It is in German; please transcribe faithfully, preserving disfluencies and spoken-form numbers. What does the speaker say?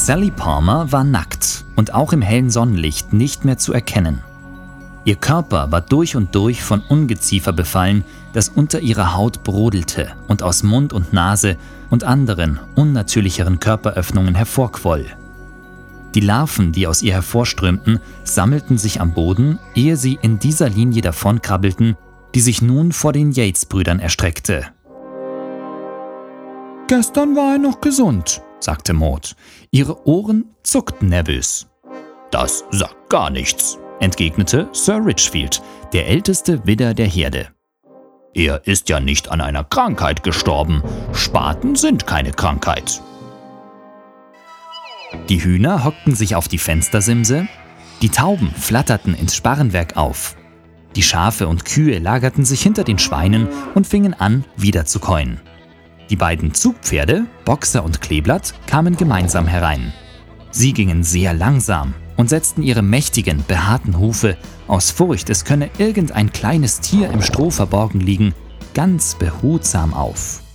Sally Palmer war nackt und auch im hellen Sonnenlicht nicht mehr zu erkennen. Ihr Körper war durch und durch von Ungeziefer befallen, das unter ihrer Haut brodelte und aus Mund und Nase und anderen, unnatürlicheren Körperöffnungen hervorquoll. Die Larven, die aus ihr hervorströmten, sammelten sich am Boden, ehe sie in dieser Linie davonkrabbelten, die sich nun vor den Yates-Brüdern erstreckte. »Gestern war er noch gesund«, sagte Maud. Ihre Ohren zuckten nervös. »Das sagt gar nichts«, entgegnete Sir Richfield, der älteste Widder der Herde. »Er ist ja nicht an einer Krankheit gestorben. Spaten sind keine Krankheit.« Die Hühner hockten sich auf die Fenstersimse, die Tauben flatterten ins Sparrenwerk auf. Die Schafe und Kühe lagerten sich hinter den Schweinen und fingen an, wieder zu käuen. Die beiden Zugpferde, Boxer und Kleeblatt, kamen gemeinsam herein. Sie gingen sehr langsam und setzten ihre mächtigen, behaarten Hufe, aus Furcht, es könne irgendein kleines Tier im Stroh verborgen liegen, ganz behutsam auf.